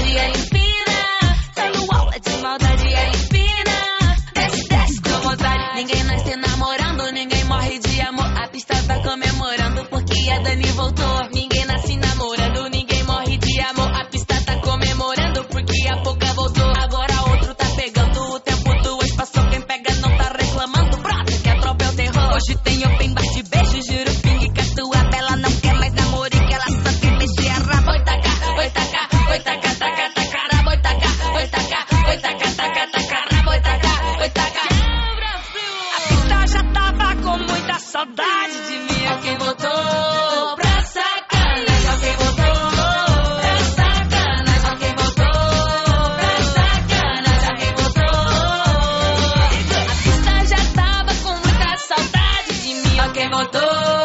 maldade, ela empina. Dando aula de maldade, ela empina. Desce, desce com vontade. Ninguém nasce namorando, ninguém morre de amor. A pista tá comemorando porque a Dani voltou. Ninguém nasce namorando, ninguém morre de amor. A pista tá comemorando porque a Poca voltou. Agora outro tá pegando o tempo do ex. Passou quem pega não tá reclamando. Brota que a tropa é o terror. Hoje tem open bar de beijo, juro pingue que a tua bela não quer mais namoro e que ela só quer mexer a raba. Oi taca, oi taca, oi taca, taca, taca, raba. Oi taca, oi taca, oi taca, taca, taca, raba. Oi taca, oi taca. A pista já tava com muita saudade de mim. Ó quem voltou pra sacanagem, ó quem voltou pra sacanagem, ó quem voltou pra sacanagem, ó quem voltou. A pista já tava com muita saudade de mim. Ó quem voltou